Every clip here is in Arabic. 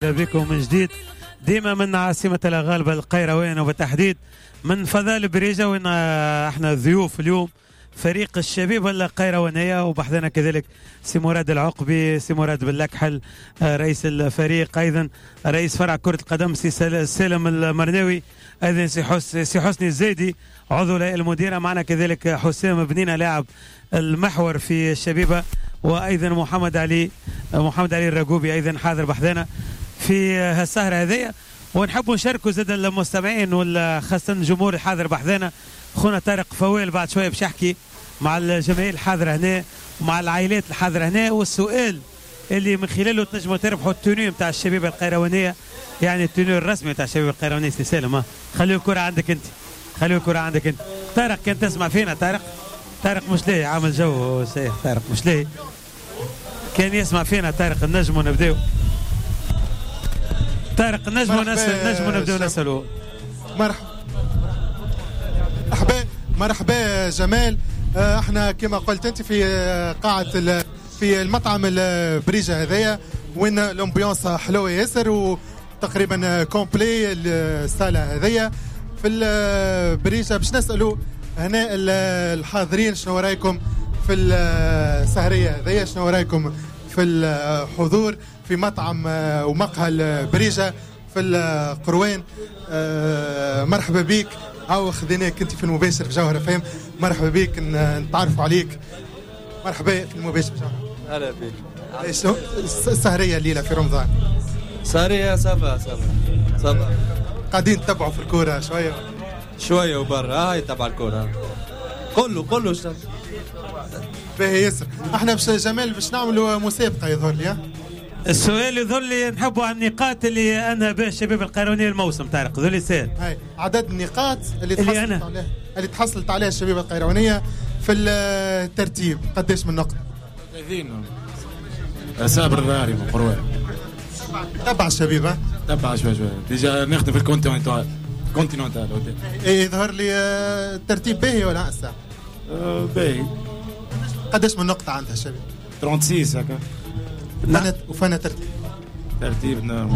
بكم من جديد ديما من عاصمة الغالبة القيروان وبالتحديد من فضاء بريجة وين احنا ضيوف اليوم فريق الشبيب القيروانية وبحثنا كذلك سي مراد العقبي سي مراد باللكحل رئيس الفريق ايضا رئيس فرع كرة القدم سي سالم المرناوي ايضا سي حسني الزيدي عضو المديرة معنا كذلك حسام بنينة لاعب المحور في الشبيبة وايضا محمد علي الرقوبي ايضا حاضر بحثنا في هالسهرة هذه ونحب نشاركوا زاد المستمعين وخاصة الجمهور الحاضر بحذانا خونا طارق فويل بعد شوية باش يحكي مع الجماهير الحاضرة هنا ومع العائلات الحاضرة هنا والسؤال اللي من خلاله تنجموا تربحوا التوني نتاع الشبيبة القيروانية يعني التوني الرسمي نتاع الشبيبة القيروانية سي سالم خليوا الكرة عندك انت طارق كان تسمع فينا طارق مش لاهي عامل جو شيخ طارق مش لاهي كان يسمع فينا طارق النجم نبداو طارق النجم نبداو نسألوا مرحبا جمال. احنا كما قلت انت في قاعة في المطعم البريجة هذايا وين الامبيونس حلوة ياسر وتقريبا كومبلي الصالة هذايا في البريجة باش نسألوا هنا الحاضرين شنو رايكم في السهرية هذايا شنو رايكم في الحضور في مطعم ومقهى البريجة في القروان. مرحبا بيك او خذيناك انت في المباشر في جوهر فهم. مرحبا بيك نتعرفوا عليك. مرحبا في المباشر في جوهر. هلا بيك. السهرية الليلة في رمضان سهرية صافا قاعدين تتبعوا في الكورة شوية وبرا هاي تبع الكورة كله اشتغل باهي ياسر. احنا جمال باش نعملوا مسابقة يظهر لي. السؤال يظهر لي نحبوا على النقاط اللي انا بها الشباب القيروانية الموسم طارق ذولي سهل. هاي عدد النقاط اللي تحصلت عليها الشباب القيروانية في الترتيب قداش من نقطة؟ 30. صابر الظاهري من قروان تبع الشبيبة تبع شوي ديجا نخدم في الكونتيننتال يظهر لي الترتيب باهي ولا هسه؟ باهي. قداش من نقطة عندها الشبيبة؟ 36 هكا. وفانا ترتيب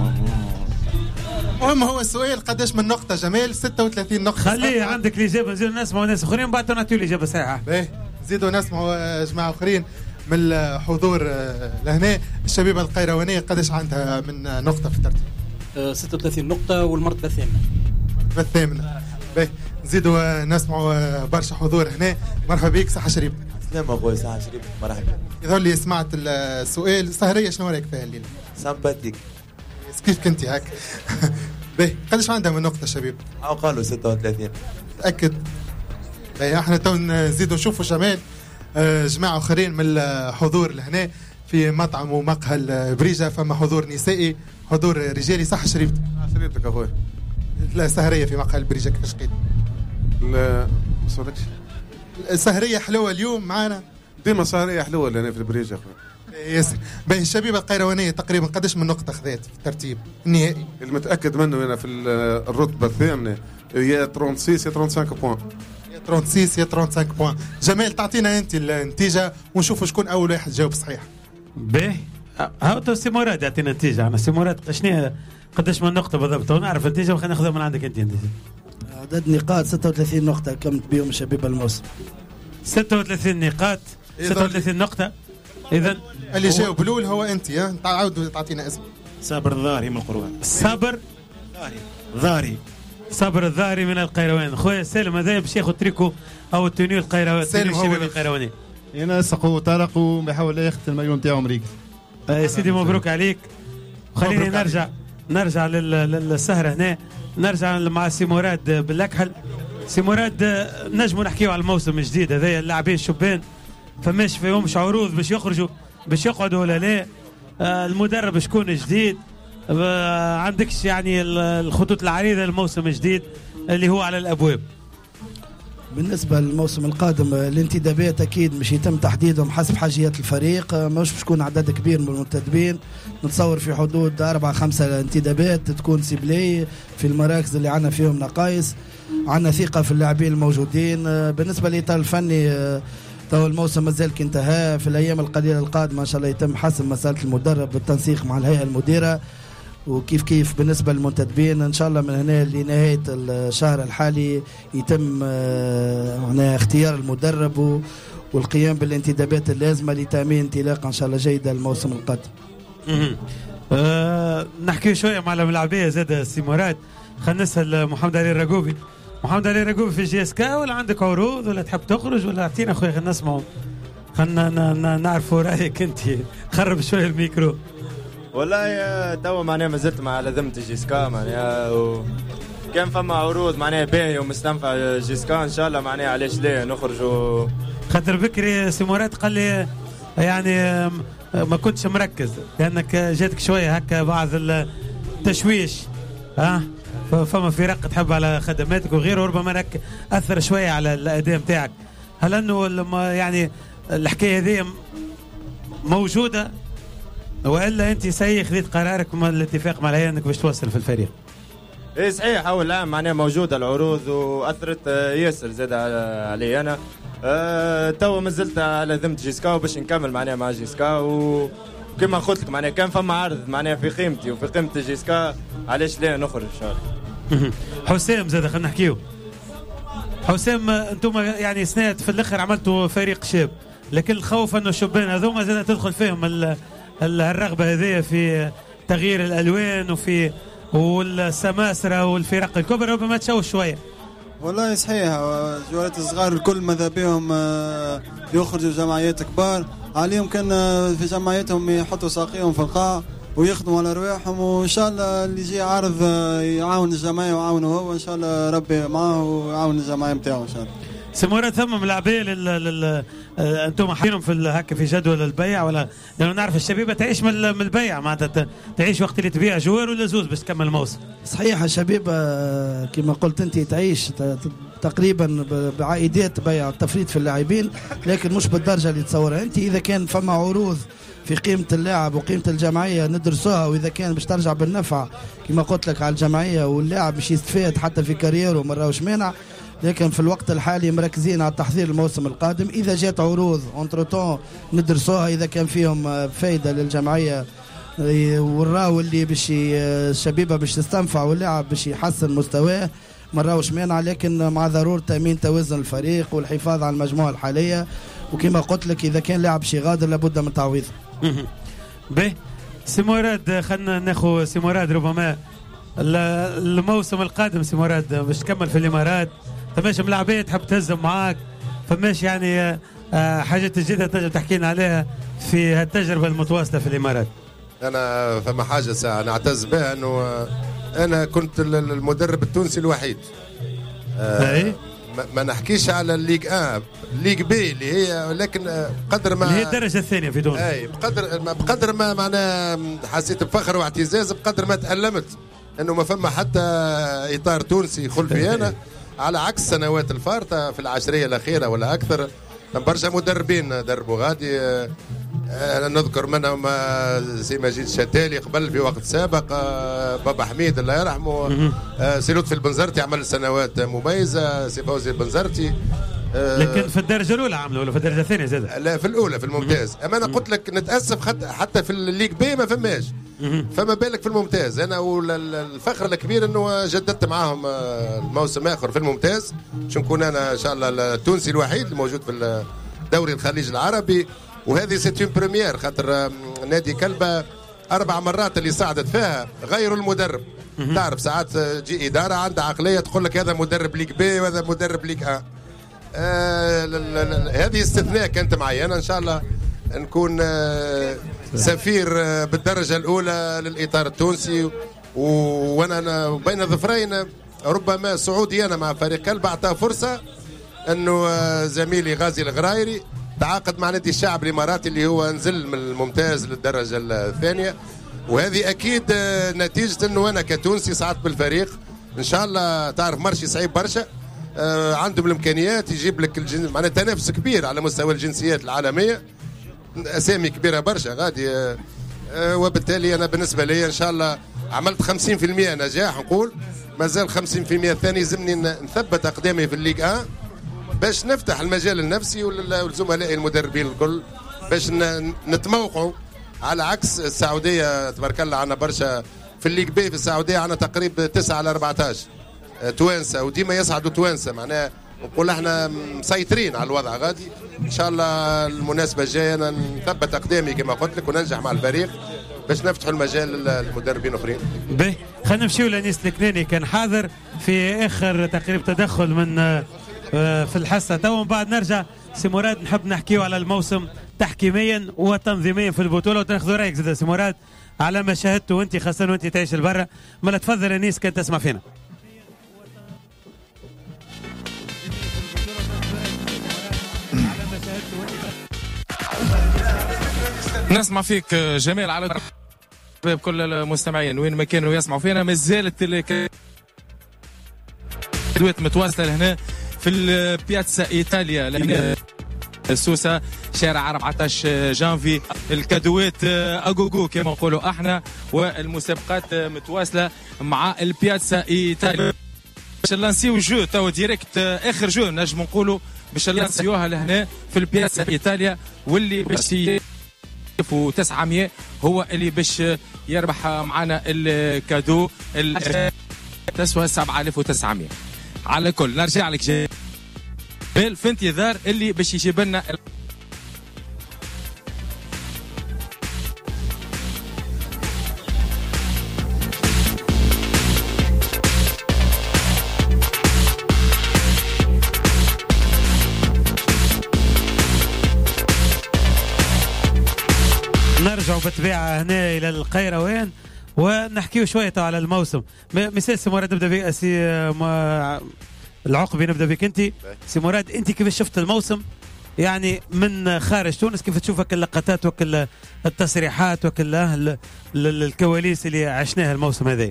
المهم هو السؤال قداش من نقطة جمال؟ 36 نقطة. خليه عندك الإجابة نزيدوا نسمعوا ناس آخرين بعد نعطيو الإجابة صحيحة. باهي نزيدوا نسمعوا جماعة آخرين من الحضور لهنا. الشبيبة القيروانية قداش عندها من نقطة في الترتيب؟ 36 نقطة والمرتبة الثامنة. باهي نزيدوا نسمعوا برشا حضور هنا. مرحبا بك صحة شريف. سلام اخوي صحة شريف مرحبا. يظهر لي سمعت السؤال السهرية شنو رايك فيها الليلة؟ سامباتيك. كيف كنتي هاك؟ باهي قداش عندها من نقطة شباب؟ قالوا 36. تأكد؟ باهي احنا تو نزيدوا نشوفوا جمال جماعة آخرين من الحضور لهنا في مطعم ومقهى البريجة. فما حضور نسائي حضور رجالي. صح شريفتك؟ شريفتك اخوي. السهرية في مقهى البريجة كيفاش قيد؟ لا ما صدقش. السهرية حلوة اليوم معنا. ديما سهرية حلوة اللي هنا في البريجة اخوي. ياسر. باهي الشبيبة القيروانية تقريبا قداش من نقطة خذات في الترتيب النهائي؟ المتأكد منه هنا في الرتبة الثامنة يا 36 يا 35 بوان. يا 36 يا 35 بوان. جمال تعطينا انت النتيجة ونشوفوا شكون اول واحد جاوب صحيح. باهي هاو سي مراد يعطينا النتيجة. انا سي مراد شنو قداش من نقطة بالضبط ونعرف النتيجة وخلينا ناخذها من عندك انت النتيجة. عدد نقاط 36 نقطة كمت بهم شبيبة الموسم. 36 نقاط 36 نقطة. إذا اللي جاوب الأول هو أنت. تعاودوا تعطينا اسم. صابر الظاهري من القروان. صابر الظاهري من القيروان. خويا سالم هذا باش ياخذ تريكو أو التونيو القيرواني الشباب القيرواني. أنا سقو طارق وبيحاول ياخذ المليون تاعو أمريكا. سيدي مبروك عليك. خليني نرجع للسهرة هنا. نرجع مع سي مراد باللكحل. سي مراد نجموا نحكيو على الموسم الجديد هذايا. اللاعبين الشبان فماش فيهمش عروض باش يخرجوا باش يقعدوا ولا لا. المدرب شكون جديد. عندكش يعني الخطوط العريضة الموسم الجديد اللي هو على الأبواب. بالنسبة للموسم القادم الانتدابات أكيد مش يتم تحديدهم حسب حاجيات الفريق. مش تكون عدد كبير من المنتدبين. نتصور في حدود 4-5 انتدابات تكون سيبلي في المراكز اللي عنا فيهم نقائص. عنا ثقة في اللاعبين الموجودين. بالنسبة للإطار الفني تو الموسم مازال كانتهى. في الأيام القليلة القادمة إن شاء الله يتم حسم مسألة المدرب بالتنسيق مع الهيئة المديرة وكيف كيف بالنسبة للمنتدبين إن شاء الله من هنا لنهاية الشهر الحالي يتم اختيار المدرب والقيام بالانتدابات اللازمة لتأمين انطلاقة إن شاء الله جيدة الموسم القادم. نحكي شوية مع الملاعبية زاد سي مراد. خلينا نسأل محمد علي الرقوبي. محمد علي الرقوبي في جي اس كا ولا عندك عروض ولا تحب تخرج ولا اعطينا أخويا خلينا نسمعوا، خلينا نعرفوا رأيك أنت. خرب شوية الميكرو. والله توا معناها ما زلت مع لازمة جيسكا معناها كان فما عروض معناها باهية ومستنفع جيسكا إن شاء الله معناها علاش لا نخرجوا. خاطر بكري سي مراد قال لي يعني ما كنتش مركز لأنك جاتك شوية هكا بعض التشويش فما فرق تحب على خدماتك وغيره، ربما أثر شوية على الأداء متاعك. هل أنه يعني الحكاية هذه موجودة وإلا أنت خذيت قرارك الاتفاق مع الهيئة أنك باش توصل في الفريق؟ ايه صحيح اول عام معناها موجوده العروض واثرت ياسر زاد علي انا. توا ما زلت على ذمه جيسكا وباش نكمل معناها مع جيسكا، وكما قلت لك معناها كان فما عرض معناها في قيمتي وفي قيمه جيسكا علاش لا نخرج ان شاء الله. حسام زاد خلينا نحكيو. حسام انتم يعني سنات في الاخر عملتوا فريق شاب، لكن الخوف انه الشبان هذوما زاد تدخل فيهم الرغبه هذه في تغيير الالوان وفي والسماسرة والفرق الكبرى ربما تشوش شوية. والله صحيح الجوالات الصغار الكل ماذا بهم يخرجوا جمعيات كبار عليهم، كان في جمعياتهم يحطوا ساقيهم في القاع ويخدموا على رواحهم، وإن شاء الله اللي يجي عارض يعاون الجمعية ويعاونه هو إن شاء الله ربي معاه ويعاون الجمعية متاعه إن شاء الله. سمورة ثم ملاعبية انتم حاطينهم في هكا في جدول البيع ولا؟ لانه نعرف الشبيبه تعيش من البيع معناتها تعيش وقت اللي تبيع جوار ولا زوز باش تكمل الموسم. صحيح الشبيبه كما قلت انت تعيش تقريبا بعائدات بيع التفريط في اللاعبين، لكن مش بالدرجه اللي تصورها انت. اذا كان فما عروض في قيمه اللاعب وقيمه الجمعيه ندرسوها، واذا كان باش ترجع بالنفع كما قلت لك على الجمعيه واللاعب باش يستفاد حتى في كاريره ومره وش مانع، لكن في الوقت الحالي مركزين على تحضير الموسم القادم. إذا جات عروض انتروتون ندرسوها إذا كان فيهم فايدة للجمعية والراو اللي باش الشبيبة باش تستنفع واللاعب باش يحسن مستواه مرة وش مانع، لكن مع ضرورة تأمين توازن الفريق والحفاظ على المجموعة الحالية. وكما قلت لك إذا كان لاعب شي غادر لابد من تعويضه. به سي مراد خلنا ناخذ سي مراد ربما الموسم القادم سي مراد باش تكمل في الإمارات، فماش ملاعبية تحب تهزم معاك، فماش يعني حاجات جديدة تنجم تحكي لنا عليها في هالتجربة المتواصلة في الإمارات؟ أنا فما حاجة ساعة نعتز بها أنه أنا كنت المدرب التونسي الوحيد. ما نحكيش على الليج الليج بي اللي هي، لكن قدر ما اللي هي الدرجة الثانية في تونس. أي بقدر ما معناه حسيت بفخر واعتزاز، بقدر ما تألمت أنه ما فما حتى إطار تونسي خلفي أنا على عكس السنوات الفارطة في العشرية الأخيرة ولا أكثر. برشا مدربين دربوا غادي، نذكر منهم سي مجيد شتالي قبل في وقت سابق، بابا حميد الله يرحمه، سي لطفي البنزرتي عمل سنوات مميزة، سي فوزي البنزرتي. لكن في الدرجة الأولى عملوا ولا في الدرجة الثانية زاد؟ لا في الأولى في الممتاز. أما أنا قلت لك نتأسف حتى في الليج بي ما فماش، فما بالك في الممتاز. أنا والفخر الكبير أنه جددت معاهم الموسم آخر في الممتاز، باش نكون أنا إن شاء الله التونسي الوحيد الموجود في الدوري الخليج العربي. وهذه سيتون بريمير خاطر نادي كلبة 4 مرات اللي صعدت فيها غيروا المدرب. تعرف ساعات تجي إدارة عندها عقلية تقول لك هذا مدرب ليج بي وهذا مدرب ليج أ. هذه استثناء كانت معي أنا، إن شاء الله نكون سفير بالدرجة الأولى للإطار التونسي. وأنا بين ظفرين ربما سعودي أنا مع فريق كلبة أعطاه فرصة أنه زميلي غازي الغرايري تعاقد مع نادي الشعب الإماراتي اللي هو نزل من الممتاز للدرجة الثانية، وهذه أكيد نتيجة أنه أنا كتونسي صعدت بالفريق. إن شاء الله تعرف مرشي صعيب برشا، عندهم الإمكانيات يجيب لك معناها تنافس كبير على مستوى الجنسيات العالمية، أسامي كبيرة برشا غادي. وبالتالي أنا بالنسبة لي إن شاء الله عملت 50% نجاح، نقول مازال 50% الثاني يلزمني نثبت أقدامي في الليج أ باش نفتح المجال لنفسي ولزملائي المدربين الكل باش نتموقعوا، على عكس السعودية تبارك الله عنا برشا في الليج بي في السعوديه عندنا تقريبا 9 على 14 توانسه، وديما يصعدوا توانسه. معناها نقول احنا مسيطرين على الوضع غادي. ان شاء الله المناسبه الجايه انا نثبت اقدامي كما قلت لك وننجح مع الفريق باش نفتحوا المجال للمدربين الاخرين. باهي خلينا نمشيو لانيس الكناني، كان حاضر في اخر تقريبا تدخل من في الحصه تو، من بعد نرجع سي مراد نحب نحكيو على الموسم تحكيميا وتنظيميا في البطوله، وتاخذوا رايك زاد سي مراد على ما شاهدته وانت خاصه وانت تعيش لبرا. مالا تفضل انيس كان تسمع فينا. نسمع فيك جميل على كل المستمعين وين ما كانوا يسمعوا فينا. ما زالت الكادوات متواصله لهنا في البياتزا ايطاليا لهنا سوسه شارع 14 جانفي. الكادوات اغوغو كما نقولوا احنا، والمسابقات متواصله مع البياتزا ايطاليا. باش نلانسيو جو تو ديريكت، اخر جو نجم نقولوا باش نلانسيوها لهنا في البياتزا ايطاليا، واللي باش 1900 هو اللي باش يربح معنا الكادو تسوى 7900 على كل. نرجع لك جميل في انتظار اللي باش يجيب لنا نرجعوا بالطبيعه هنا الى القيروان ونحكيو شويه على الموسم. مثال سي مراد نبدا بك، سي العقبي نبدا بك انت. سي مراد انت كيف شفت الموسم يعني من خارج تونس؟ كيف تشوفك اللقطات وكل التصريحات وكل الكواليس اللي عشناها الموسم هذا؟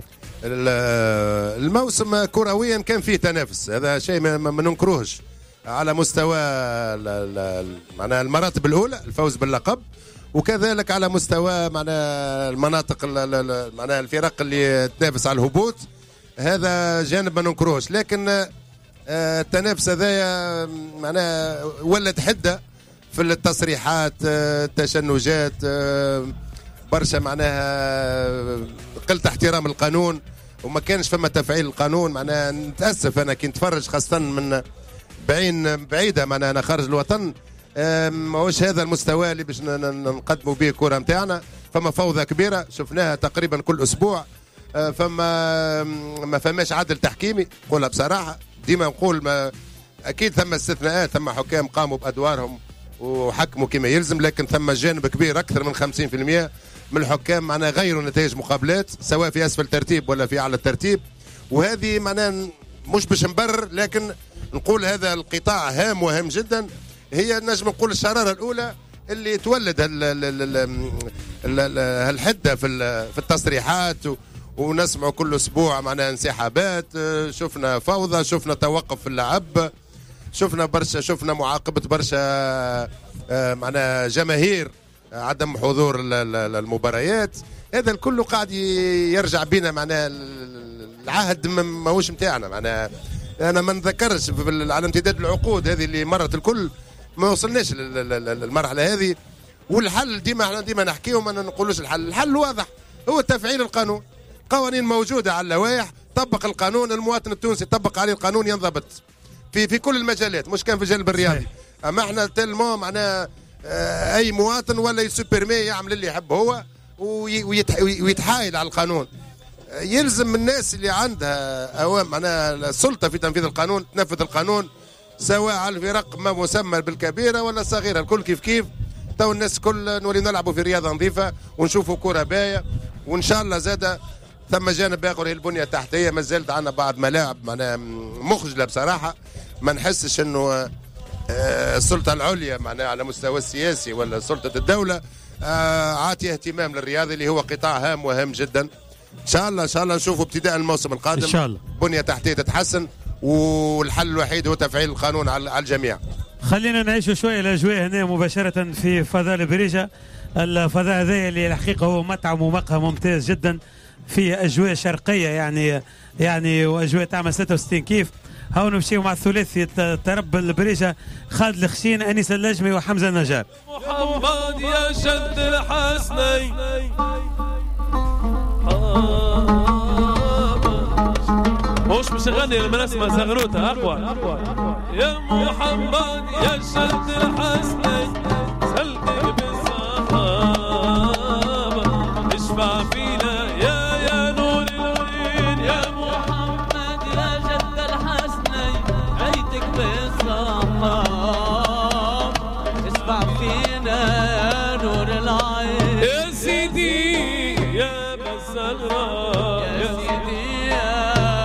الموسم كرويا كان فيه تنافس، هذا شيء ما ننكروهش على مستوى معناها المراتب الاولى الفوز باللقب، وكذلك على مستوى معناها المناطق معناها الفرق اللي تنافس على الهبوط، هذا جانب ما ننكروهش. لكن التنافس هذايا معناها ولد حده في التصريحات، التشنجات، برشا معناها قلة احترام القانون، وما كانش فما تفعيل القانون. معناها نتاسف انا كي نتفرج خاصه من بعيده، معناها انا خارج الوطن، ماهوش هذا المستوى اللي باش نقدموا به الكره نتاعنا. فما فوضى كبيره شفناها تقريبا كل اسبوع، ما فماش عدل تحكيمي نقولها بصراحه. ديما نقول اكيد ثم استثناءات، ثم حكام قاموا بادوارهم وحكموا كما يلزم، لكن ثم جانب كبير اكثر من 50% من الحكام معناها غيروا نتائج مقابلات سواء في اسفل الترتيب ولا في اعلى الترتيب. وهذه معناها مش باش نبرر، لكن نقول هذا القطاع هام وهام جدا. هي نجم نقول الشراره الاولى اللي تولد الحده في التصريحات، ونسمعوا كل اسبوع معناها انسحابات، شفنا فوضى، شفنا توقف في اللعب، شفنا برشا، شفنا معاقبه برشا معناها جماهير، عدم حضور المباريات. هذا الكل قاعد يرجع بينا معناها العهد ماهوش نتاعنا. معناها انا ما نذكرش على امتداد العقود هذه اللي مرت الكل ما وصلناش للمرحله هذه. والحل ديما نحكيه وما نقولوش الحل واضح، هو تفعيل القانون. قوانين موجوده على اللوائح، طبق القانون، المواطن التونسي طبق عليه القانون ينضبط في كل المجالات، مش كان في الجانب الرياضي. اما احنا تلمو معناها اي مواطن ولا يسوبرمي يعمل اللي يحب هو ويتحايل على القانون. يلزم من الناس اللي عندها اوام معناها السلطه في تنفيذ القانون تنفذ القانون، سواء على الفرق ما مسمى بالكبيره ولا الصغيره، الكل كيف. تو الناس كل نولي نلعبوا في رياضه نظيفه ونشوفوا كره بايه، وان شاء الله زاده ثم جانب اخر هي البنيه التحتيه. ما زالت عندنا بعض ملاعب معناها مخجله بصراحه. ما نحسش انه السلطه العليا معناها على مستوى السياسي ولا سلطه الدوله عاطيه اهتمام للرياضه اللي هو قطاع هام وهام جدا. ان شاء الله نشوفوا ابتداء الموسم القادم ان شاء الله بنيه تحتيه تتحسن، والحل الوحيد هو تفعيل القانون على الجميع. خلينا نعيش شويه الاجواء هنا مباشره في فضاء البريجه. الفضاء هذا اللي الحقيقه هو مطعم ومقهى ممتاز جدا، فيه اجواء شرقيه يعني واجواء تعمل 66 كيف. هاو نمشيو مع الثلاثي ترب البريجه، خالد الخشين، انيس اللجمي، وحمزه النجار. محمد يا شد الحسني نغني لما نسمع زغروطة أقوى. يا محمد يا شد الحسنين سلك بالصحابة اشفع فينا يا نور العين. يا محمد يا شد الحسنين عيتك بالصحابة اشفع فينا يا نور العين. يا سيدي يا بزغراء يا سيدي يا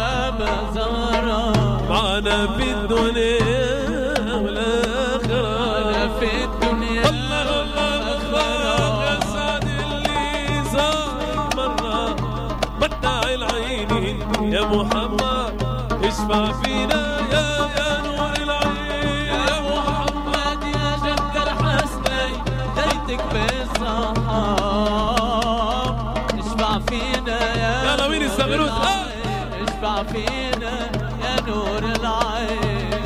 بزغراء معنا في الدنيا والآخرة. معنا في الدنيا الله الله يا سعد اللي زار مرة متع العينين. يا محمد اشفع فينا يا نور العين. يا محمد يا جد الحسنين جيتك بالصحاب اشفع فينا يا نور العين. اشفع فينا يا نور العين.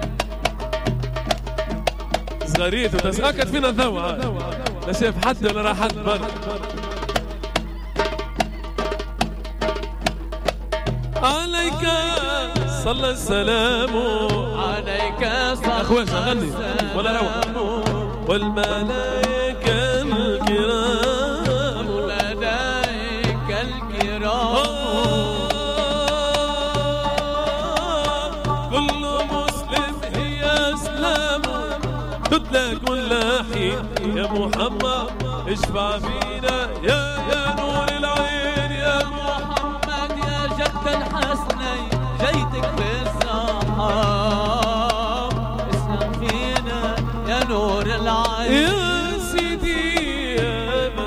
صغيريت وتسأكد فينا الضوء لا شايف حد ولا راح حد برا. عليك صلى السلام عليك صلى السلام ولا روح والملائكة الكرام والملائكة الكرام كل مسلم هي اسلام تتلى كل حين. يا محمد اشفع فينا يا نور العين. يا محمد يا جد الحسنين جيتك بالصحاب اسلم فينا يا نور العين. يا سيدي يا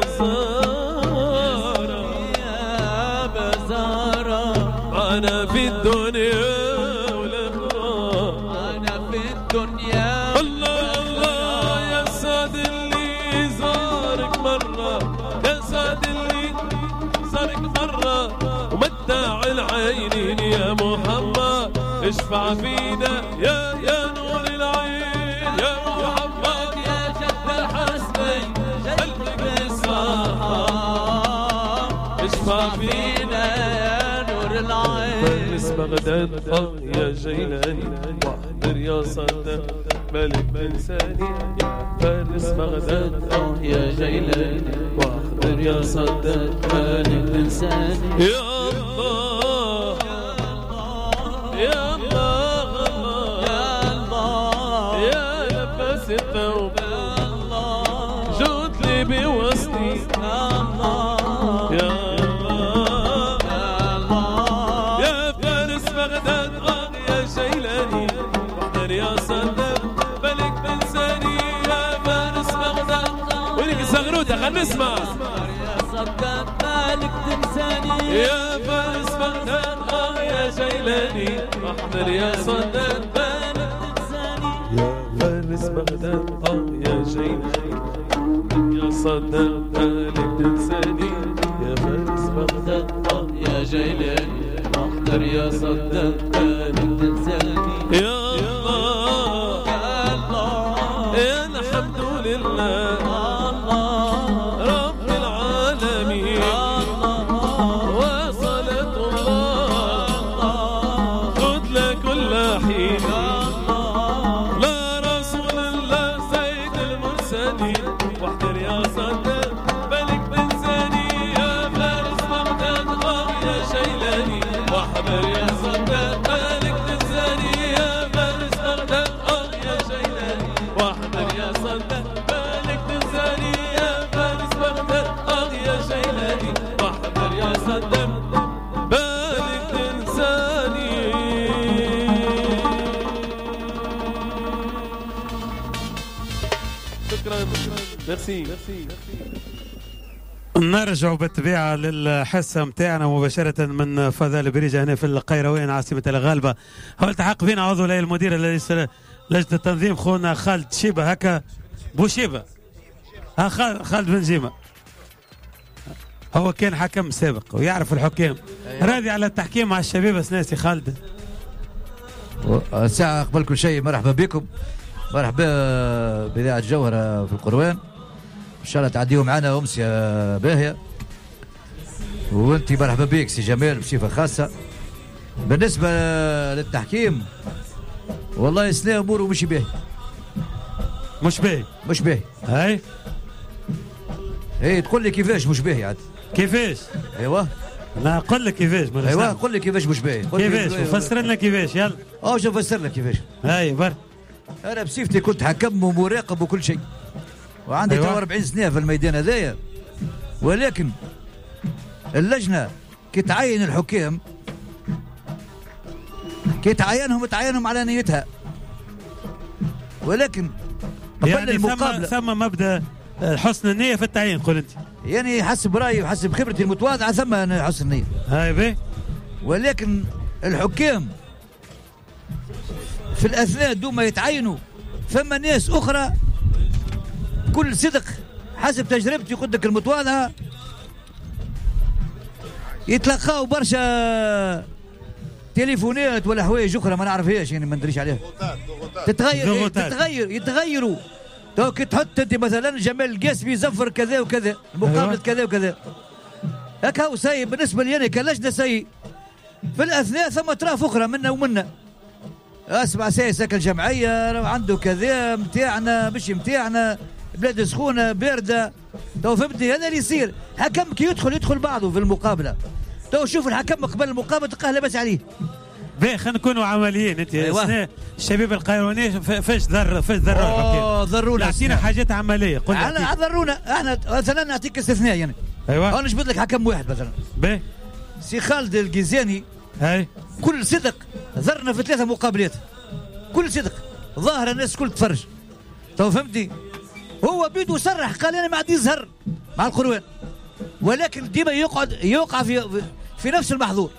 بزارة يا بزارة معنا في الدنيا والآخرة. معنا في الدنيا الله الله يا سعد اللي زارك مرة. يا سعد اللي زارك مرة ومتع العينين. يا محمد اشفع فينا يا نور العين. يا محمد يا جد الحسنين جيتك بالصحاب اشفع فينا يا نور العين. فارس بغداد يا جيلاني واحضر يا صدق ملك بلساني. فارس بغداد يا جيلاني واحضر يا صدق ملك بلساني. يا الله يا الله يا الله يا لباس الثوب جود لي بوسطي. يا الله يا فارس بغداد يا جيلاني واحضر يا صدق ملك بلساني. يا فارس بغداد وينك الزغروطة خلينا نسمع. يا صدق ملك بلساني. يا فارس بغداد يا جيلاني واحضر يا صدق ملك بلساني. يا فارس بغداد يا جيلاني يا صدق ملك بلساني. يا فارس بغداد يا جيلاني واحضر يا صدق ملك بلساني. يا الله يا الله يا الحمد لله رب العالمين. وصلاة الله خذ لكل حين. لا رسول الله سيد المرسلين واحضر يا صدق ملك بلساني. يا فارس بغداد يا جيلاني واحضر يا صدق ملك بلساني. يا فارس بغداد يا جيلاني واحضر يا صدق ملك بلساني. يا فارس بغداد يا جيلاني واحضر يا صدق ملك بلساني. شكرا ميرسي. نرجع بالطبيعة للحصة متاعنا مباشرة من فضاء بريجة هنا في القيروان عاصمة الغالبة. هو التحق بنا عضو الهيئة المديرة لجنة التنظيم خونا خالد شيبة هكا بوشيبة. خالد بن جيمة هو كان حكم سابق ويعرف الحكام. راضي على التحكيم مع الشباب سناسي خالد. ساعة قبل كل شيء مرحبا بكم. مرحبا بإذاعة الجوهرة في القروان. إن شاء الله تعديوا معنا أمسية باهية. وأنت مرحبا بك سي جمال بصفة خاصة. بالنسبة للتحكيم والله سنة أموره مش باهي. مش باهي هاي تقول لي كيفاش مش باهي عاد؟ كيفاش؟ ايوه انا اقول لك كيفاش. ايوه قول لي كيفاش مش باهي. كيفاش فسر لنا كيفاش يلا. شوف نفسر لك كيفاش. هاي بر انا بصفتي كنت حكم ومراقب وكل شيء، وعندي أيوة. 40 سنه في الميدان هذايا، ولكن اللجنه كي تعين الحكام كي تعينهم على نيتها، ولكن قبل يعني المقابله ثم مبدا حسن النيه في التعيين. قول انت يعني حسب رايي وحسب خبرتي المتواضعه ثم حسن النيه. هاي بيه. ولكن الحكام في الاثناء دوما يتعينوا ثم ناس اخرى كل صدق حسب تجربتي قدك المتواضعه يتلقاو برشا تليفونات ولا حوايج اخرى ما نعرفهاش، يعني ما ندريش عليها. يتغيروا. تو كي تحط انت مثلا جمال القاسمي يزفر كذا وكذا مقابله كذا وكذا، هكا هو سيء بالنسبه لي انا كلجنه سيء. في الاثناء ثم اطراف اخرى منا ومنا اسمع سياسك الجمعيه عنده كذا متاعنا مش متاعنا، بلاد سخونه بارده. تو فهمتني هذا اللي يصير. حكم كي يدخل بعضه في المقابله، تو شوف الحكم قبل المقابله تلقاه لاباس عليه. باهي خلينا نكونوا عمليين. انت أيوة. الشباب القيرواني فاش ضر الحكام؟ ضرونا. اعطينا حاجات عمليه. قلنا ضرونا. احنا مثلا نعطيك استثناء يعني. ايوه انا نجبد لك حكم واحد مثلا. باهي سي خالد الجيزاني. هاي كل صدق ضرنا في 3 مقابلات، كل صدق ظاهر الناس كل تفرج. تو فهمتني؟ هو بيدو صرح قال انا ما عاد يظهر مع القروان، ولكن ديما يوقع في نفس المحظور.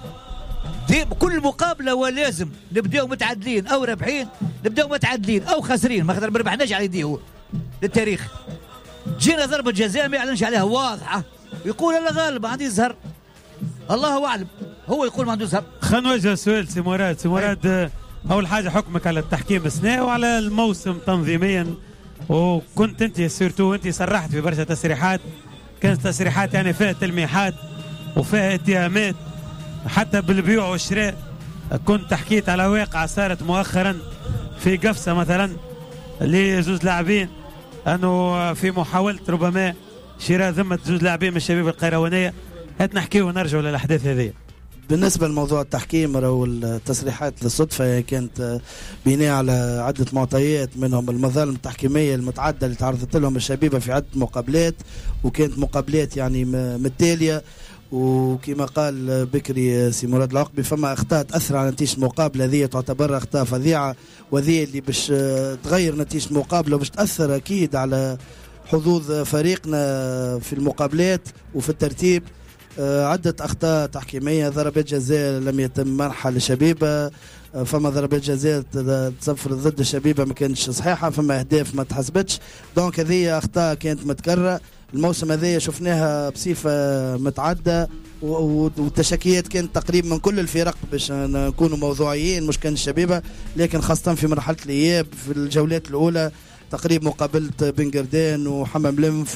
كل مقابله ولازم نبداو متعادلين او رابحين، نبداو متعادلين او خاسرين، ما ربحناش على يديه هو للتاريخ. جينا ضربه جزاء ما يعلنش عليها واضحه، يقول انا غالب عندي يظهر، الله اعلم. هو يقول ما عنده يظهر. خلينا نوجه سؤال سي مراد. اول حاجه حكمك على التحكيم السنة وعلى الموسم تنظيميا، وكنت انت سيرتو انت صرحت في برشا تصريحات، كانت تصريحات يعني فيها تلميحات وفيها اتهامات حتى بالبيع والشراء. كنت حكيت على واقعة صارت مؤخرا في قفصة مثلا لزوج لاعبين، انه في محاولة ربما شراء ذمة زوج لاعبين من الشباب القيروانية. هات نحكي ونرجع للأحداث هذه. بالنسبة لموضوع التحكيم راهو التصريحات للصدفة كانت بناء على عدة معطيات، منهم المظالم التحكيمية المتعددة اللي تعرضت لهم الشبيبة في عدة مقابلات، وكانت مقابلات يعني متالية. وكما قال بكري سي مراد العقبي فما اخطاء تاثر على نتيجه المقابله، هذه تعتبر اخطاء فظيعه، وهذه اللي باش تغير نتيجه المقابله وباش تاثر اكيد على حظوظ فريقنا في المقابلات وفي الترتيب. عده اخطاء تحكيميه، ضربات جزاء لم يتم منحها للشبيبه، فما ضربات جزاء تصفر ضد الشبيبه ما كانتش صحيحه، فما اهداف ما تحسبتش. دونك هذه اخطاء كانت متكرره. الموسم هذا شفناها بصفه متعدده، والتشكيات كانت تقريبا من كل الفرق باش نكونوا موضوعيين، مش كان الشبيبه، لكن خاصه في مرحله الاياب في الجولات الاولى تقريبا مقابله بن قردان وحمام لنف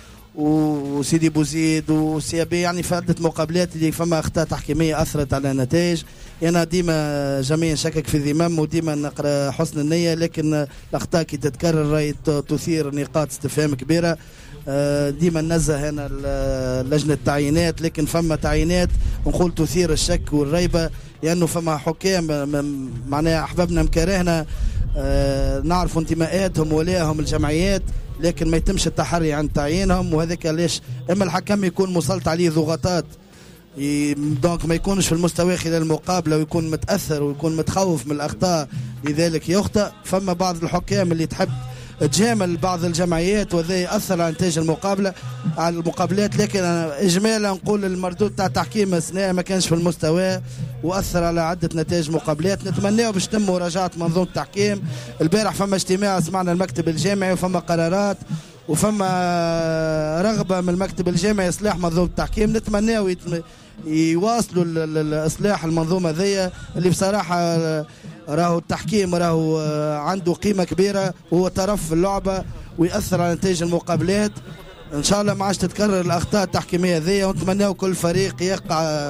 وسيدي بوزيد وسيابي، يعني في عده مقابلات اللي فما اخطاء تحكيميه اثرت على النتائج. انا ديما جميع نشكك في ذمم وديما نقرا حسن النيه، لكن الاخطاء كي تتكرر راهي تثير نقاط استفهام كبيره. ديما نزه هنا لجنه التعيينات، لكن فما تعيينات نقول تثير الشك والريبه، لانه فما حكام معناها احبابنا مكارهنا نعرفوا انتماءاتهم ولاهم الجمعيات، لكن ما يتمش التحري عن تعيينهم. وهذاك ليش اما الحكم يكون مسلط عليه ضغوطات، دونك ما يكونش في المستوى خلال المقابله ويكون متاثر ويكون متخوف من الاخطاء لذلك يخطئ. فما بعض الحكام اللي تحب تجامل بعض الجمعيات وهذا ياثر على نتائج على المقابلات، لكن اجمالا نقول المردود تاع تحكيم السنة ما كانش في المستوى واثر على عده نتائج مقابلات. نتمناو باش تم مراجعه منظومه التحكيم. البارح فما اجتماع سمعنا المكتب الجامعي وفما قرارات وفما رغبه من المكتب الجامعي اصلاح منظومه التحكيم. نتمناو يواصلوا الاصلاح المنظومه ذي اللي بصراحه راهو التحكيم راهو عنده قيمه كبيره وهو طرف في اللعبه ويأثر على نتائج المقابلات. ان شاء الله ما عادش تتكرر الاخطاء التحكيميه ذي، ونتمناو كل فريق يقع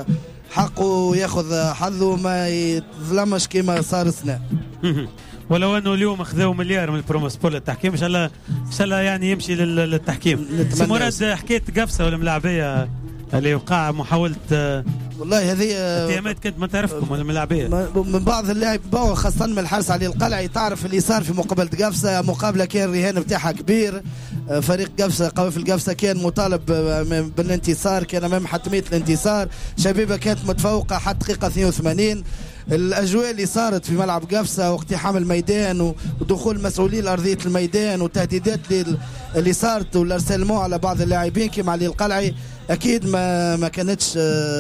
حقه ياخذ حظه ما يتظلمش كما صار السنة. ولو انه اليوم اخذوا مليار من البرومو سبور للتحكيم، ان شاء الله يعني يمشي للتحكيم. سي مراد حكيت قفصه والملاعبيه اللي وقع محاولة والله هذه اتهامات كنت ما تعرفكم ولا ملاعبيه من بعض اللاعب خاصة من الحارس علي القلعي. تعرف اللي صار في مقابلة قفصة، مقابلة كان الرهان بتاعها كبير، فريق قفصة قوافل قفصة كان مطالب بالانتصار، كان امام حتمية الانتصار، شبيبة كانت متفوقة حتى دقيقة 82. الاجواء اللي صارت في ملعب قفصة واقتحام الميدان ودخول مسؤولين لارضيه الميدان وتهديدات اللي صارت والارسلمون على بعض اللاعبين كما علي القلعي اكيد ما كانتش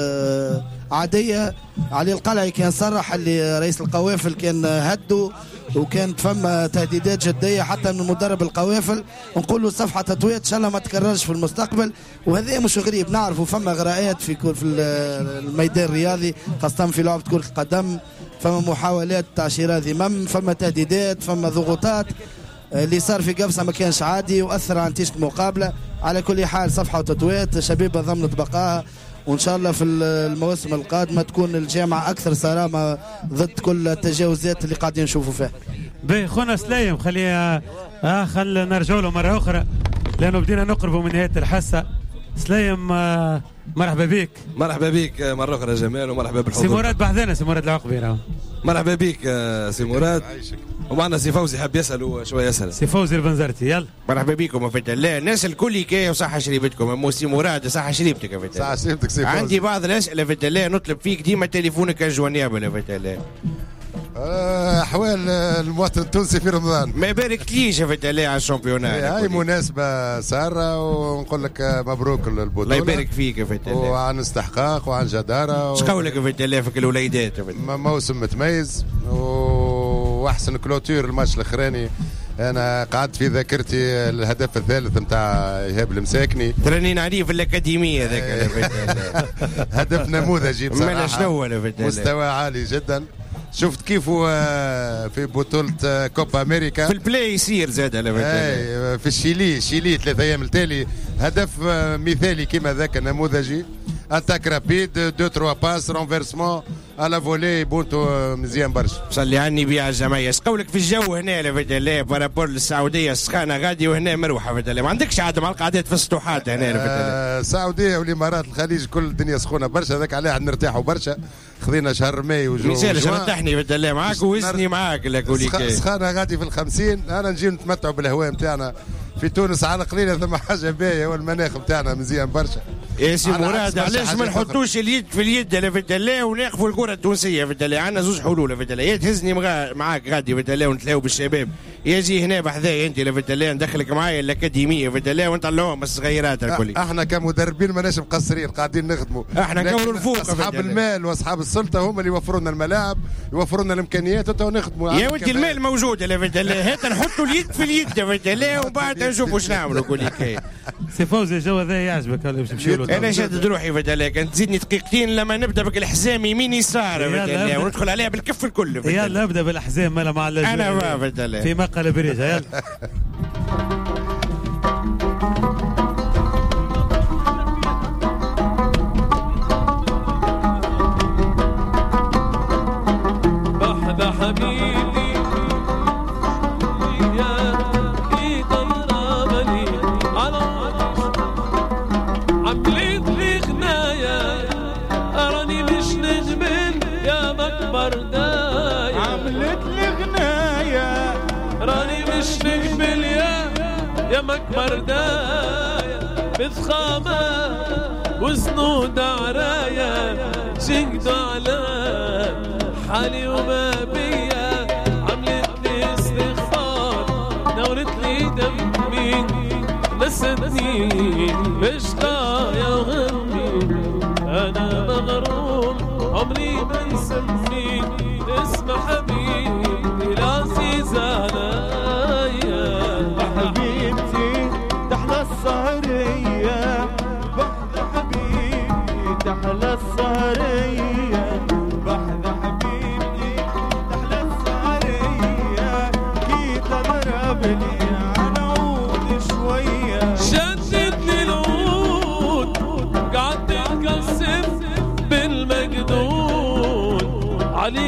عاديه. علي القلعي كان صرح اللي رئيس القوافل كان هدوا وكانت فما تهديدات جديه حتى من مدرب القوافل. نقول له صفحه تطوير ان شاء الله ما تكررش في المستقبل، وهذا مش غريب، نعرفوا فما غرائات في الميدان الرياضي خاصه في لعبه كره القدم، فما محاولات تعشير ذمم، فما تهديدات، فما ضغوطات. اللي صار في قفصة ما كانش عادي واثر على نتيجه المقابله. على كل حال صفحه وتطويات شبيبه ضمنت بقائها، وان شاء الله في المواسم القادمه تكون الجامعه اكثر صرامه ضد كل التجاوزات اللي قاعدين نشوفوا فيها. باهي خونا سليم خلينا خل نرجع له مره اخرى لانه بدينا نقربوا من نهايه الحصه. سليم مرحبا بك. مرحبا بك مره اخرى جمال، ومرحبا بالحضور. سي مراد بحذنا، سي مراد العقبي. مرحبا بك سي مراد، ومعنا سي فوزي حاب يسأل شويه يسأل. سي فوزي البنزرتي يلا. مرحبا بكم في الله، الناس الكل كي وصحة شريبتكم. مو سي مراد صحة شريبتك في صحة شريبتك سي فوزي. عندي بعض الأسئلة في الله، نطلب فيك ديما تليفونك الجوانيابل في الله. احوال المواطن التونسي في رمضان ما يبارك ليش في الله على الشامبيونات. هاي مناسبة سارة ونقول لك مبروك البطولة. الله يبارك فيك في الله، وعن استحقاق وعن جدارة. ايش قولك في الله في الوليدات؟ موسم متميز واحسن كلوتير الماتش الاخراني. انا قعدت في ذاكرتي الهدف الثالث نتاع ايهاب المساكني، ترانين عليه في الاكاديميه ذاك هدف نموذجي بصراحه، شنو مستوى عالي جدا. شفت كيف في بطولة كوبا أمريكا في البلاي يصير زاد في الشيلي 3 أيام التالي هدف مثالي كما ذاك نموذجي. اتاك رابيد 2-3 باس رونفيرسمون على فولي بونتو مزيان برشا. صلي عني بيع الجمعيه. اش قولك في الجو هنا لفت الله بارابور للسعوديه السخانه غادي وهنا مروحه فت الله، ما عندكش عاد مع القعدات في السطوحات هنا لفت الله. السعوديه والامارات الخليج كل الدنيا سخونه برشا، هذاك عليه نرتاحوا برشا. خذينا شهر ماي وجو ما يسالش رتحني فت الله معاك ووزني معاك لك سخانه غادي في 50. انا نجي نتمتعوا بالهواء نتاعنا في تونس على قليله، ثم حاجه باهيه والمناخ نتاعنا مزيان برشا. يا سي مراد علاش ما نحطوش اليد في اليد لفت الله وناقفوا الكره التونسيه فت الله؟ عندنا زوج حلول فت الله، يا تهزني معاك غادي فت الله ونتلاو بالشباب، يا جي هنا بحذايا انت لفت الله ندخلك معايا الاكاديميه فت الله ونطلعوهم الصغيرات الكل. احنا كمدربين ماناش مقصرين قاعدين نخدموا، احنا نكونوا الفوق. اصحاب المال واصحاب السلطه هم اللي يوفروا لنا الملاعب، يوفروا لنا الامكانيات، وتو نخدموا. يا ودي المال موجود لفت الله، هات نحطوا اليد في اليد فت الله ومن بعد نشوفوا واش نعملوا كل هيك. سي فوزي الجو هذا يعجبك ولا باش نمشيو له؟ انا شادد روحي فت الله، كان تزيدني دقيقتين لما نبدا بك الحزام يمين يسار فت الله وندخل عليها بالكف الكل. يلا ابدا بالاحزام مالا مع انا ما فت الله في مقلب بريجه. يلا بحبة حبيبي يا في ضربني على عملت لي غنايا أراني مش نجمل يا مكبر دايا. عملت لي غنايا راني مش نجمل يا مكبر دايا. بفخامة وسنود عرايا جنقدوا على حالي وما بيا. عملتني استغفار نورت لي دمي نستني مش ضايع غمي. انا مغروم عمري ما نسمي اسم حبيبي العزيز عليا. حبيبتي تحلى السهرية بحذا حبيبي تحلى السهرية بحذا حبيبتي تحلى السهرية كي تضربني عنود شوية. شددني العود قعدت تكسف بالمجد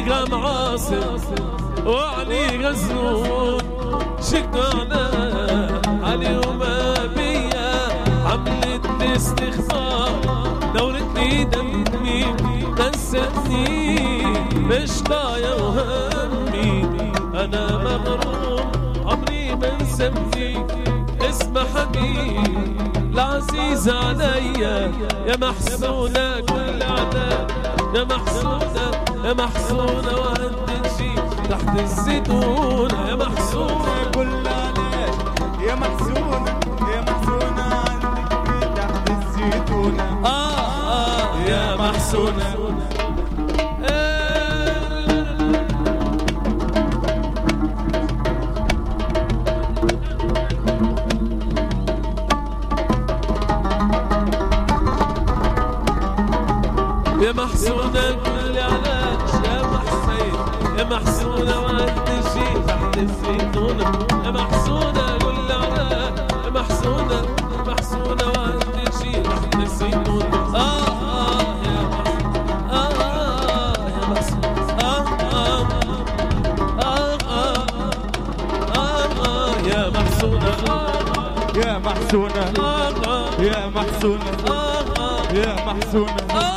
علي معاصر وعلي غزون شكرنا علي وما بيا عملت استخفاف دورتني دمي نستني مش ضايع وهمي انا مغروم عمري ما نسمي اسم حبيبي العزيز عليا يا محسونة كل عذاب يا محسونة يا محسونة وانت تجي تحت الزيتونة يا محسونة كل علاج يا محسونة يا محسونة عندك تحت الزيتونة يا محسونة يا محسونة كل علاج يا محسين يا محسونة وانت تجي تحت الزيتونة يا محسونة كل علاج يا محسونة يا محسونة وانت تجي تحت الزيتونة يا محسونة يا محسونة يا محسونة يا محسونة يا محسونة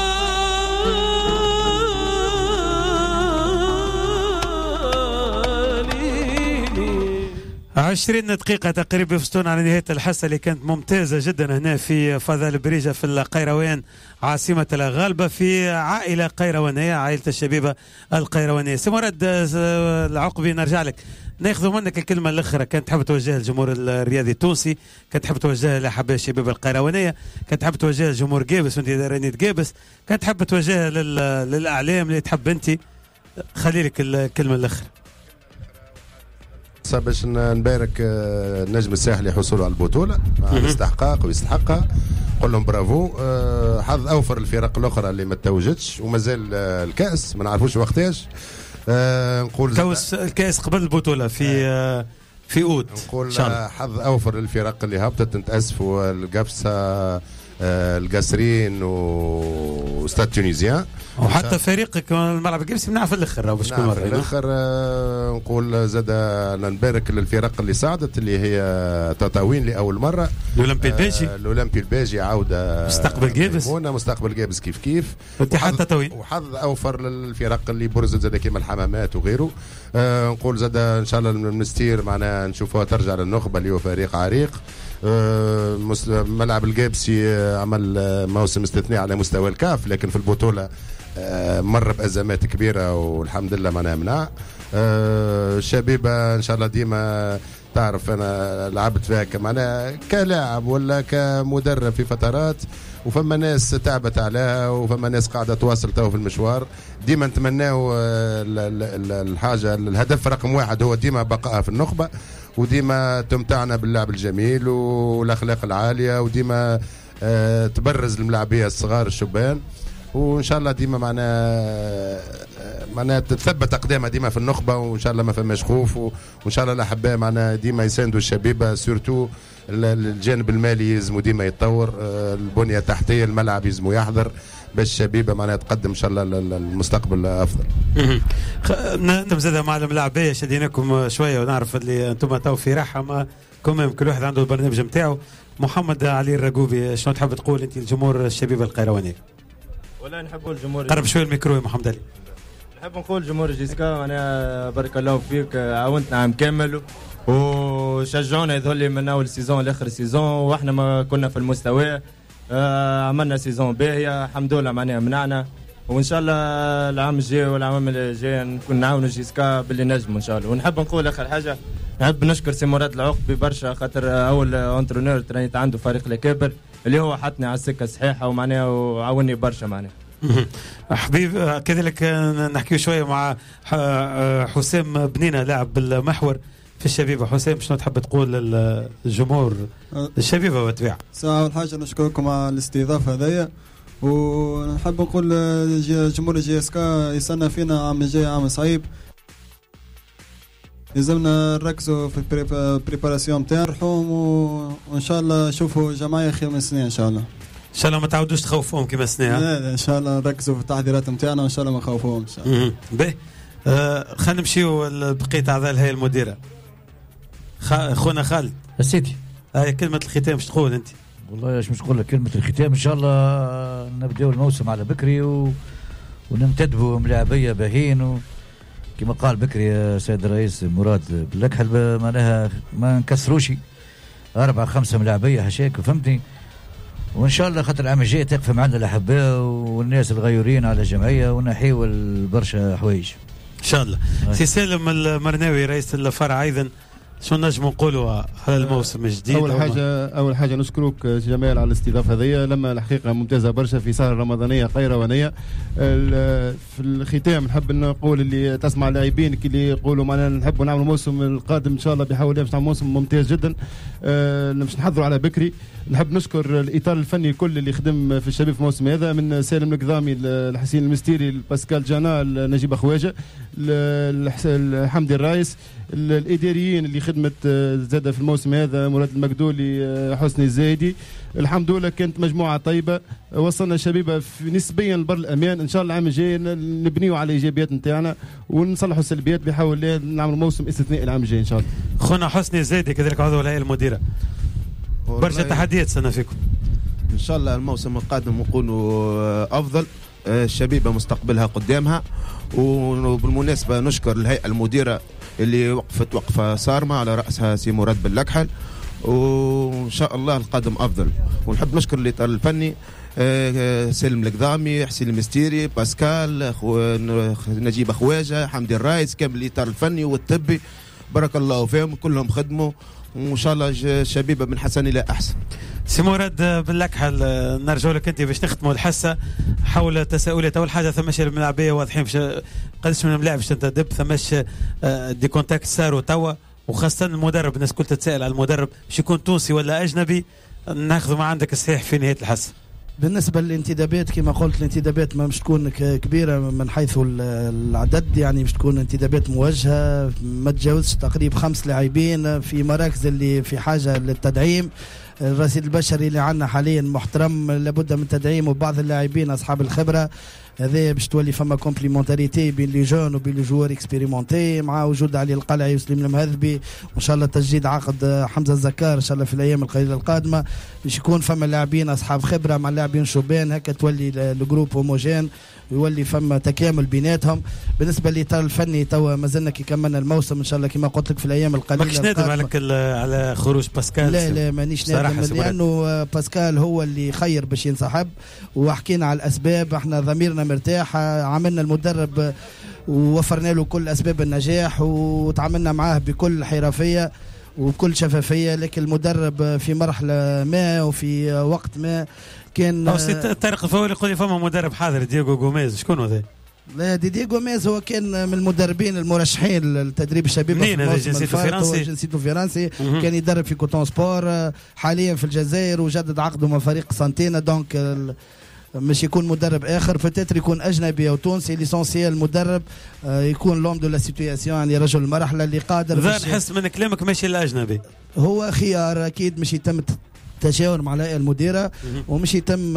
20 دقيقة تقريبا يفوتون على نهاية الحصة اللي كانت ممتازة جدا هنا في فضاء البريجة في القيروان عاصمة الغالبة في عائلة قيروانية عائلة الشبيبة القيروانية. سي مراد العقبي نرجع لك ناخذ منك الكلمة الأخرى كانت تحب توجهها للجمهور الرياضي التونسي كانت تحب توجهها لأحباء الشبيبة القيروانية كانت تحب توجهها لجمهور جابس وانت راني جابس كانت تحب توجهها للأعلام اللي تحب انت خلي لك الكلمة الأخرى. باش نبارك النجم الساحلي حصوله على البطوله على استحقاق ويستحقها نقول لهم برافو. حظ اوفر الفرق الاخرى اللي ما توجتش ومازال الكاس ما نعرفوش وقتاش. نقول الكاس قبل البطوله في اود نقول حظ اوفر للفرق اللي هبطت نتاسفوا القفصه القاسرين وستاد تونيزيان وحتى فريقك الملعب الجبسي منع في الاخر باش كل مره في الاخر. نقول زاد نبارك للفرق اللي صعدت اللي هي تطاوين لاول مره الاولمبي الباجي الاولمبي الباجي عوده مستقبل جابس مستقبل جابس كيف اتحاد تطاوين وحظ اوفر للفرق اللي برزت زاد كيما الحمامات وغيره. نقول زاد ان شاء الله المنستير معنا نشوفوها ترجع للنخبه اللي هو فريق عريق. ملعب الجابسي عمل موسم استثنائي على مستوى الكاف لكن في البطوله مر بأزمات كبيرة والحمد لله معناها منع. الشبيبة إن شاء الله ديما تعرف أنا لعبت فيها معناها كلاعب ولا كمدرب في فترات وفما ناس تعبت عليها وفما ناس قاعدة تواصل تو في المشوار. ديما نتمناو الحاجة الهدف رقم واحد هو ديما بقائها في النخبة وديما تمتعنا باللعب الجميل والأخلاق العالية وديما تبرز الملاعبية الصغار الشبان وان شاء الله ديما معنا تثبت اقدامها ديما في النخبه وان شاء الله ما فماش خوف وان شاء الله الاحباء معنا ديما يساندوا الشبيبه سورتو الجانب المالي يلزموا ديما يتطور البنيه التحتيه الملعب يلزموا يحضر باش الشبيبه معنا تقدم ان شاء الله للمستقبل افضل. انتم زاد مع الملاعبيه شديناكم شويه ونعرف اللي انتم تو في راحه ما كل واحد عنده البرنامج نتاعو. محمد علي الرقوبي شنو تحب تقول انت لجمهور الشبيبه القيروانيه؟ والله نحب نقول جمهور قرب شويه الميكرو يا محمد علي. نحب نقول جمهور جيسكا معناها بارك الله فيك عاونتنا عام كامل وشجعونا يظهر لي من اول سيزون لاخر سيزون واحنا ما كنا في المستوى. عملنا سيزون باهيه الحمد لله معناها منعنا وان شاء الله العام الجاي والعام الجاي نكون نعاونوا جيسكا باللي نجموا ان شاء الله. ونحب نقول اخر حاجه نحب نشكر سي مراد العقبي برشا خاطر اول انترونور ترينيت عنده فريق الكابر اللي هو حطني على السكه الصحيحه ومعناها وعاوني برشا معناها. حبيب كذلك نحكي شويه مع حسام بنينه لاعب بالمحور في الشبيبه. حسام شنو تحب تقول للجمهور الشبيبه وتبيع؟ اول حاجه نشكركم على الاستضافه هذيا ونحب نقول جمهور جي اس كا يستنى فينا عام الجاي عام صعيب لازمنا نركزوا في البريباراسيون نتاعهم وان شاء الله نشوفوا جمعيه خير من السنه ان شاء الله. ان شاء الله ما تعودوش تخوفوهم كما السنه. لا ان شاء الله نركزوا في التحضيرات نتاعنا وان شاء الله ما نخوفوهم ان شاء الله. باهي خلينا نمشيو لبقيه اعضاء الهيئه المديره. خونا خالد سيدي هاي كلمه الختام باش تقول انت؟ والله ايش مش نقول لك كلمه الختام، ان شاء الله نبداو الموسم على بكري وننتدبوا ملاعبيه باهين كما قال بكري يا سيد الرئيس مراد باللكحل، معناها ما نكسروش 4-5 ملاعبيه هشاك فهمتني. وان شاء الله خاطر العام الجاي تقف معنا الاحباء والناس الغيورين على الجمعيه ونحيوا برشا حوايج ان شاء الله. سي سالم المرناوي رئيس الفرع ايضا، شو نجم نقولوا على الموسم الجديد؟ اول حاجه نشكرك جمال على الاستضافه هذه، لما الحقيقه ممتازه برشا في سهره رمضانيه قيروانيه. في الختام نحب نقول اللي تسمع لاعبين اللي يقولوا معنا نحبوا نعملوا الموسم القادم ان شاء الله بحول الله باش نعمل موسم ممتاز جدا. باش نحضروا على بكري. نحب نشكر الاطار الفني كل اللي خدم في الشباب في الموسم هذا، من سالم القضامي الحسين المستيري باسكال جانا نجيب خواجه حمدي الرايس، الاداريين اللي خدمت زاده في الموسم هذا مراد المقدولي حسني الزايدي. الحمد لله كانت مجموعه طيبه، وصلنا شبيبه نسبيا لبر الامان. ان شاء الله العام الجاي نبنيو على الايجابيات نتاعنا ونصلحوا السلبيات بحاول الله نعمل موسم استثنائي العام الجاي ان شاء الله. خونا حسني الزايدي كذلك عضو الهيئه المديره، برشا تحديات سنه فيكم ان شاء الله. الموسم القادم نكونوا افضل، الشبيبه مستقبلها قدامها. وبالمناسبه نشكر الهيئه المديره اللي وقفت وقفه صارمه على راسها سي مراد باللكحل، وان شاء الله القادم افضل. ونحب نشكر الاطار الفني سالم القضامي حسين المستيري باسكال نجيب خواجه حمدي الرايس، كامل الاطار الفني والطبي بارك الله فيهم كلهم خدموا، وان شاء الله الشبيبه من حسن الى احسن. سي مراد باللكحل نرجع لك انت باش نختموا الحصه حول تساؤلات. اول حاجه ثماش الملاعبيه واضحين قداش من الملاعب باش تنتدب، ثماش دي كونتاكت صاروا توا، وخاصه المدرب الناس كل تتساءل على المدرب باش يكون تونسي ولا اجنبي. ناخذ ما عندك الصحيح في نهايه الحصه. بالنسبه للانتدابات كما قلت الانتدابات ما مش تكون كبيره من حيث العدد، يعني مش تكون انتدابات موجهه، ما تجاوزش تقريبا 5 لاعبين في مراكز اللي في حاجه للتدعيم. الرصيد البشري اللي عندنا حاليا محترم، لابد من تدعيم وبعض اللاعبين اصحاب الخبره. هذا باش تولي فما كومبليمونتاريتي بين لي جون وبين لي جوار اكسبيريمونتي، مع وجود علي القلعي وسليم المهذبي، وان شاء الله تجديد عقد حمزه الزكار ان شاء الله في الايام القليله القادمه، باش يكون فما لاعبين اصحاب خبره مع لاعبين شبان، هكا تولي الجروب هوموجين ويولي فما تكامل بيناتهم. بالنسبه للاطار الفني توا مازلنا كي كملنا الموسم ان شاء الله كما قلت لك في الايام القليله. ماكش نادم على خروج باسكال؟ لا مانيش نادم، لانه باسكال هو اللي خير باش ينسحب، وحكينا على الاسباب. احنا ضميرنا مرتاح، عملنا المدرب ووفرنا له كل اسباب النجاح وتعاملنا معاه بكل حرفيه وبكل شفافيه. لكن المدرب في مرحله ما وفي وقت ما كان طارق الفوالي يقول لي فما مدرب حاضر دييغو غوميز، شكون هذا؟ لا دييغو غوميز هو كان من المدربين المرشحين للتدريب الشباب. منين هذا؟ جنسيته فرنسي؟ جنسيته فرنسي. كان يدرب في كوتون سبور حاليا في الجزائر، وجدد عقده مع فريق قسنطينه. دونك مش يكون مدرب اخر، فتاتر يكون اجنبي او تونسي. ليسونسيال المدرب يكون لوم دو لا سيتوياسيون، يعني رجل المرحله اللي قادر. نحس من كلامك ماشي الاجنبي هو خيار اكيد، مش يتم تشاور مع الهيئه المديره ومش يتم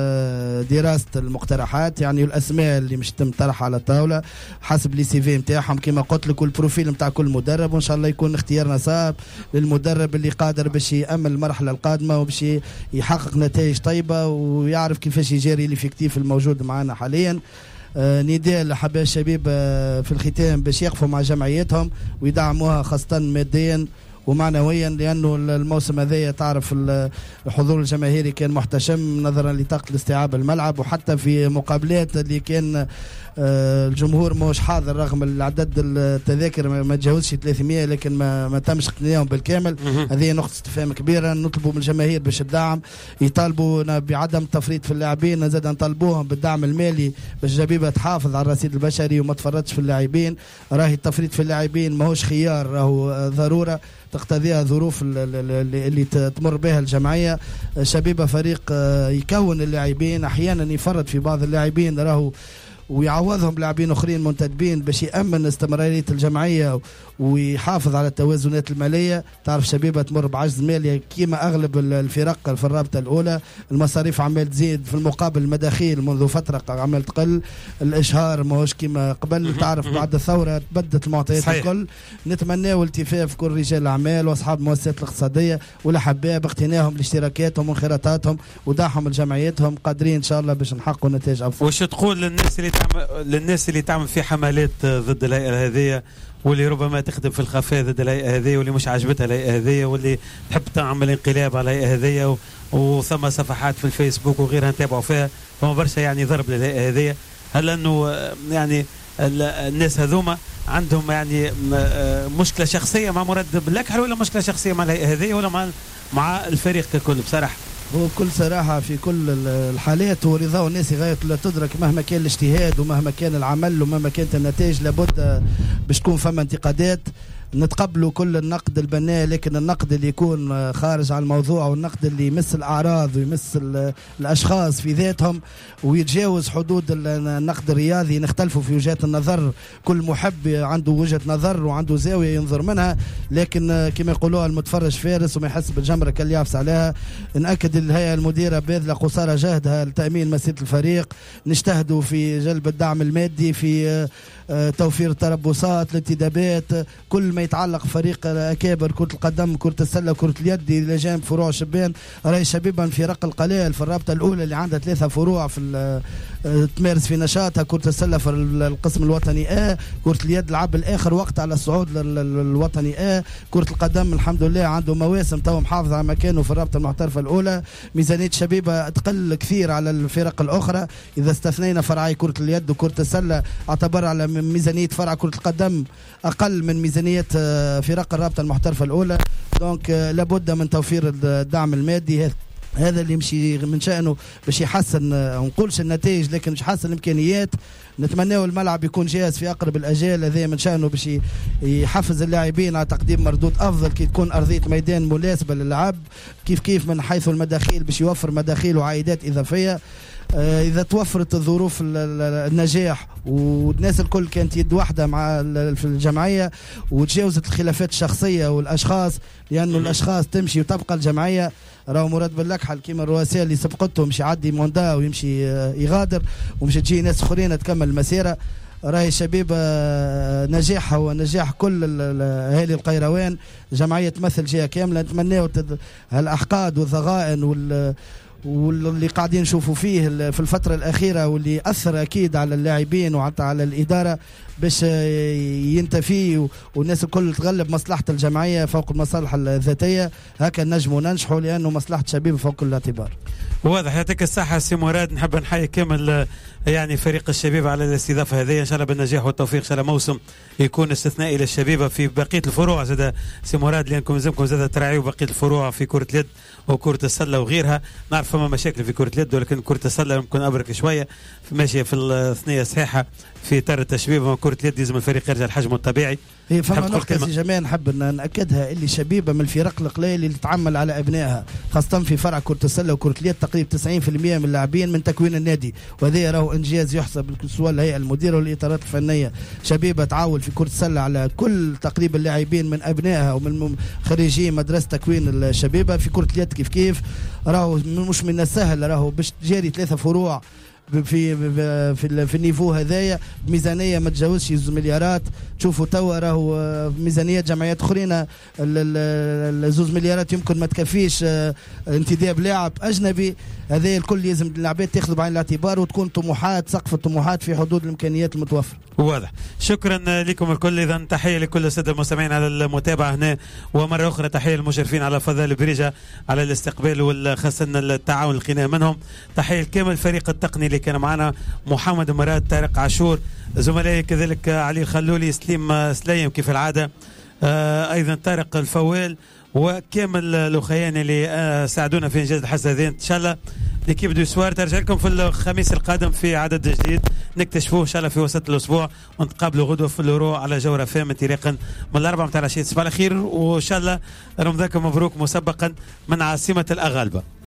دراسه المقترحات، يعني الاسماء اللي مش يتم طرحها على الطاوله حسب لي سي في نتاعهم كما قلت لك، والبروفيل نتاع كل مدرب. وان شاء الله يكون اختيارنا صعب للمدرب اللي قادر باش يامن المرحله القادمه وباش يحقق نتائج طيبه ويعرف كيفاش يجاري الافكتيف الموجود معنا حاليا. نداء لحبايب الشباب في الختام باش يقفوا مع جمعيتهم ويدعموها خاصه ماديا ومعنويا، لانه الموسم هذا تعرف الحضور الجماهيري كان محتشم نظرا لطاقه الاستيعاب الملعب، وحتى في مقابلات اللي كان الجمهور ماهوش حاضر رغم العدد التذاكر ما تجاوزش 300، لكن ما تمش اقتناعهم بالكامل. هذه نقطه استفهام كبيره. نطلبوا من الجماهير باش تدعم، يطالبوا بعدم التفريط في اللاعبين، زاد نطالبوهم بالدعم المالي باش الجبيبه تحافظ على الرصيد البشري وما تفرطش في اللاعبين. راهي التفريط في اللاعبين ماهوش خيار، راهو ضروره تقتضيها ظروف اللي تمر بها الجمعيه. شبيبه فريق يكون اللاعبين، احيانا يفرط في بعض اللاعبين راهو ويعوضهم لاعبين اخرين منتدبين باش يامن استمراريه الجمعيه ويحافظ على التوازنات الماليه. تعرف شبيبه تمر بعجز مالي كيما اغلب الفرق في الرابطه الاولى، المصاريف عمال تزيد، في المقابل المداخيل منذ فتره عمال تقل، الاشهار ماهوش كيما قبل. تعرف بعد الثوره تبدت المعطيات الكل. نتمناو التفاف كل رجال الاعمال واصحاب المؤسسات الاقتصاديه والاحباب اقتناهم لاشتراكاتهم وانخراطاتهم ودعمهم لجمعيتهم، قادرين ان شاء الله باش نحققوا نتائج افضل. وش تقول للناس اللي تعمل في حملات ضد الهيئه هذه، واللي ربما تخدم في الخفاء ضد الهيئه هذه، واللي مش عاجبتها الهيئه هذه، واللي تحب تعمل انقلاب على الهيئه هذه، وثم صفحات في الفيسبوك وغيرها نتابعوا فيها، فما برشا يعني ضرب للهيئه هذه. هل انه يعني الناس هذوما عندهم يعني مشكله شخصيه مع مراد باللكحل، ولا مشكله شخصيه مع الهيئه هذه، ولا مع الفريق ككل؟ بصراحه هو بكل صراحة في كل الحالات هو رضا الناس غاية لا تدرك، مهما كان الاجتهاد ومهما كان العمل ومهما كانت النتائج لابد باش تكون فما انتقادات. نتقبلوا كل النقد البناء، لكن النقد اللي يكون خارج عن الموضوع والنقد اللي يمس الأعراض ويمس الأشخاص في ذاتهم ويتجاوز حدود النقد الرياضي. نختلفوا في وجهات النظر، كل محب عنده وجهة نظر وعنده زاوية ينظر منها، لكن كما يقولوها المتفرج فارس وما يحس بالجمرة كاللي يعفس عليها. نأكد الهيئة المديرة باذلة قصارى جهدها لتأمين مسيرة الفريق، نجتهدوا في جلب الدعم المادي، في توفير التربصات، الانتدابات، كل ما يتعلق فريق اكابر كرة القدم، كرة السلة، كرة اليد، الى جانب فروع شبان. راهي شبيبا في رق القلائل في الرابطة الأولى اللي عندها 3 فروع في تمارس في نشاطها، كرة السلة في القسم الوطني كرة اليد العب الآخر وقت على الصعود للوطني كرة القدم الحمد لله عنده مواسم تو محافظ على مكانه في الرابطة المحترفة الأولى. ميزانية شبيبة تقل كثير على الفرق الأخرى إذا استثنينا فرعي كرة اليد وكرة السلة، اعتبر على ميزانية فرع كرة القدم أقل من ميزانية فرق الرابطة المحترفة الأولى. دونك لابد من توفير الدعم المادي، هذا اللي يمشي من شأنه باش يحسن، ما نقولش النتائج لكن باش يحسن الامكانيات. نتمناو الملعب يكون جاهز في اقرب الاجال، هذا من شأنه باش يحفز اللاعبين على تقديم مردود افضل كي تكون ارضيه ميدان مناسبه للعب، كيف من حيث المداخيل باش يوفر مداخيل وعائدات اضافيه. إذا توفرت الظروف النجاح والناس الكل كانت يد واحدة مع في الجمعية وتجاوزت الخلافات الشخصية والأشخاص، لأنه الأشخاص تمشي وتبقى الجمعية. راهو مراد باللكحل كيما الرؤساء اللي سبقته مش يعدي موندا ويمشي يغادر ومش تجي ناس أخرين تكمل المسيرة. راهي شبيبة نجاحها ونجاح كل أهالي القيروان، جمعية تمثل جهة كاملة. نتمنى هالأحقاد والضغائن واللي قاعدين نشوفوا فيه في الفترة الأخيرة واللي أثر أكيد على اللاعبين وحتى على الإدارة باش ينتفي والناس الكل تغلب مصلحة الجمعية فوق المصالح الذاتية. هكا نجموا ننجحوا لأنه مصلحة شبيبة فوق كل الاعتبار. واضح. يعطيك الصحة سي مراد. نحب نحيي كامل يعني فريق الشبيبة على الاستضافة هذه، إن شاء الله بالنجاح والتوفيق، إن شاء الله موسم يكون استثنائي للشبيبة في بقية الفروع زاد سي مراد، لأنكم لازمكم زاد تراعيوا بقية الفروع في كرة اليد وكرة السلة وغيرها. نعرف فما مشاكل في كرة اليد، ولكن كرة السلة يمكن أبرك شوية ماشية في الثنية صحيحة في إطار التشبيب. وكرة اليد لازم الفريق يرجع لحجمه الطبيعي. هي فما نقطة سي جمال نحب نأكدها، اللي شبيبة من الفرق القليل اللي تتعمل على أبنائها، خاصة في فرع كرة السلة وكرة اليد. تقريبا 90% من اللاعبين من تكوين النادي، وهذا راهو إنجاز يحسب سواء الهيئة المديرة والإطارات الفنية. شبيبة تعاول في كرة السلة على كل تقريبا اللاعبين من أبنائها ومن خريجي مدرسة تكوين الشبيبة. في كرة اليد كيف راهو مش من السهل، راهو باش تجاري 3 فروع في النيفو هذايا بميزانيه ما تجاوزش 2 مليارات. تشوفوا توا راهو ميزانيات جمعيات اخرين 2 مليارات يمكن ما تكفيش انتداب لاعب اجنبي. هذا الكل لازم اللاعبات تاخذ بعين الاعتبار وتكون طموحات، سقف الطموحات في حدود الامكانيات المتوفره. واضح. شكرا لكم الكل. اذا تحيه لكل الساده المستمعين على المتابعه هنا، ومره اخرى تحيه للمشرفين على فضاء بريجة على الاستقبال وخاصه التعاون اللي لقيناه منهم. تحيه لكامل الفريق التقني اللي كان معنا، محمد مراد، طارق عاشور، زملائي كذلك علي الخلولي، سليم سليم كيف العاده، ايضا طارق الفوال، وكامل الاخوان اللي ساعدونا في انجاز الحصه هذه. ان شاء الله ليكيب دو سوار ترجع لكم في الخميس القادم في عدد جديد نكتشفوه ان شاء الله في وسط الاسبوع، ونتقابلوا غدوه في الورو على جوره فام انطلاقا من الاربعاء متاع العشيه. تصبحوا على خير، وان شاء الله رمضانكم مبروك مسبقا من عاصمه الاغالبه.